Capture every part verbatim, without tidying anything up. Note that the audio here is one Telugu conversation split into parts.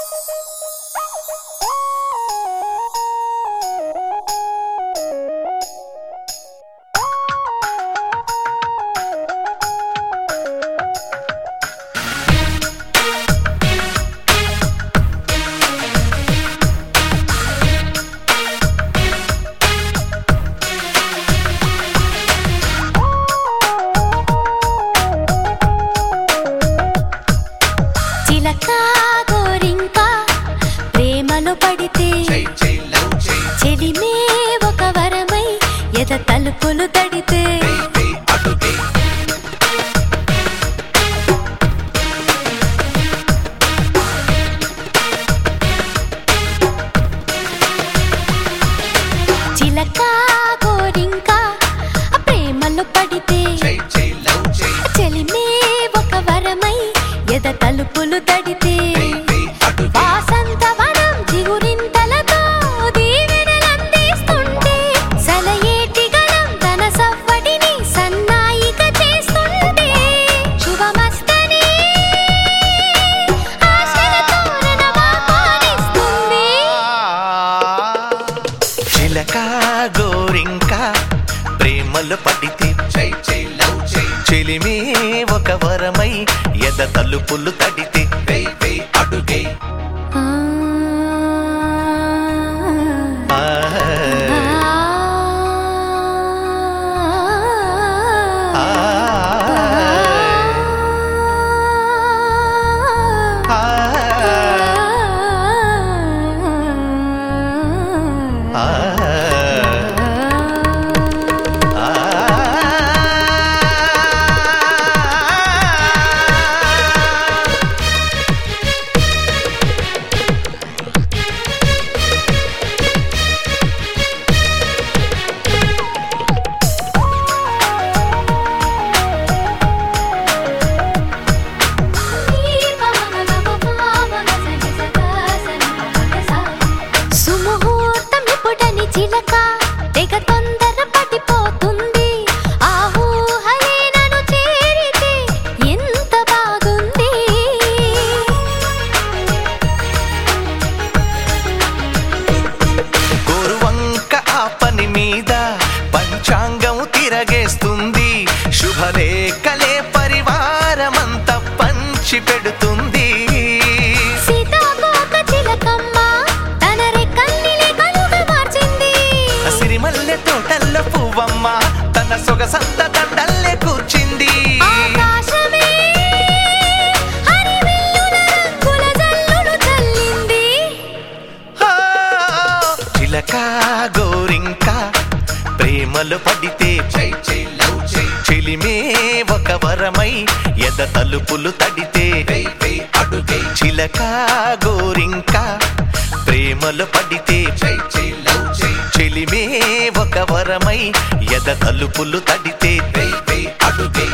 చెలిమే ఒక వరమై ఎద తలుపులు తడితే చిలక గోరింక ప్రేమలో పడితే చెలిమే ఒక వరమై ఎద తలుపులు తడితే గోరింక ప్రేమలో పడితే చెలిమే ఒక వరమై ఎద తలుపులు తడితే అడుగే చిలక తెగ తొందర పడిపోతుంది ఆ ఊహలే నన్ను చేరితే ఎంత బాగుంది గోరువంక ఆ పని మీద పంచాంగం తిరగేస్తుంది శుభలేఖలే పరివారమంతా పంచి పెడుతుంది సిరిమల్లె తోటల్లో పువ్వమ్మ తన సొగసంత దండల్లే కూర్చింది చిలక గోరింక ప్రేమలో పడితే చెలిమే ఒక వరమై ఎద తలుపులు తడితే అడుగే చిలక గోరింక ప్రేమలో పడితే చెలిమే ఒక వరమై ఎద తలుపులు తడితే అడుగే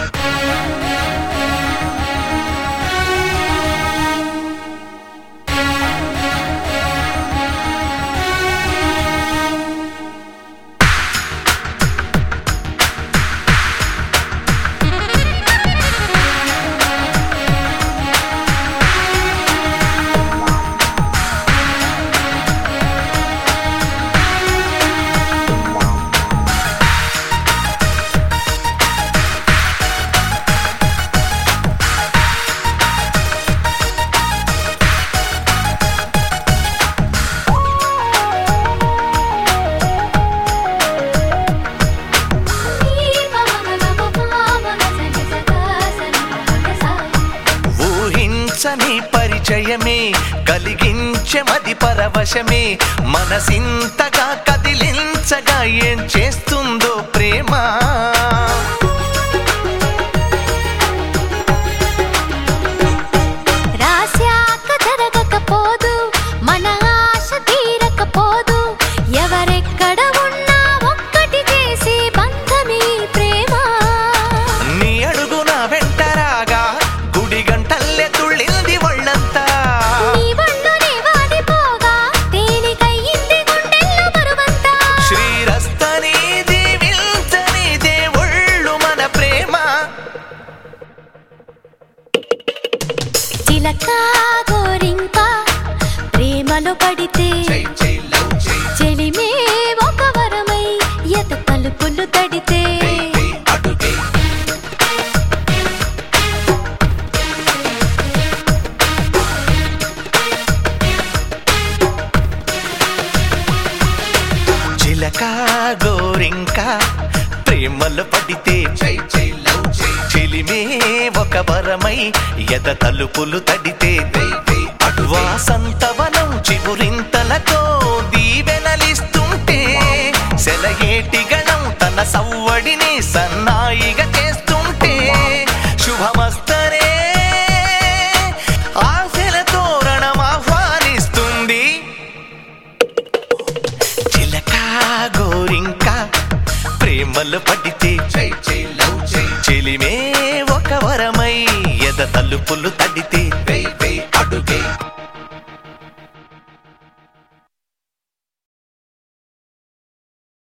నీ పరిచయమే కలిగించే మది పరవశమే మనసింతగా కదిలించగా ఏం చేస్తుందో ప్రేమ రాశాక జరగకపోదు మన ఆశ తీరకపోదు ఎవరెక్కడ ఉన్నా ఒక్కటి చేసే బంధమే ప్రేమ నీ అడుగు నా వెంట రాగా గుడి గంటల్లే తుళ్ళింది ఒళ్ళంతా నీ బండునే వాడిపోగా తేలికయ్యింది గుండెల్లో బరువంతా శ్రీరస్తని దీవించని దేవుళ్ళు మన ప్రేమ చిలక గోరింక ప్రేమలో పడితే చెలిమే ఒక వరమై ఎద తలుపులు తడితే చిలక గోరింక ప్రేమలో పడితే చెలిమే ఒక వరమై ఎద తలుపులు తడితే వాసంతవనం చిగురింతలతో దీవెనలిస్తుంటే సెలయేటి గణం తన సవ్వడిని సన్నాయిగా చేస్తుంటే శుభమస్తరే ఆశల తోరణం ఆహ్వానిస్తుంది చిలక గోరింక ప్రేమలు పడితే చెలిమే ఒక వరమై ఎద తలుపులు తడితే అడుగే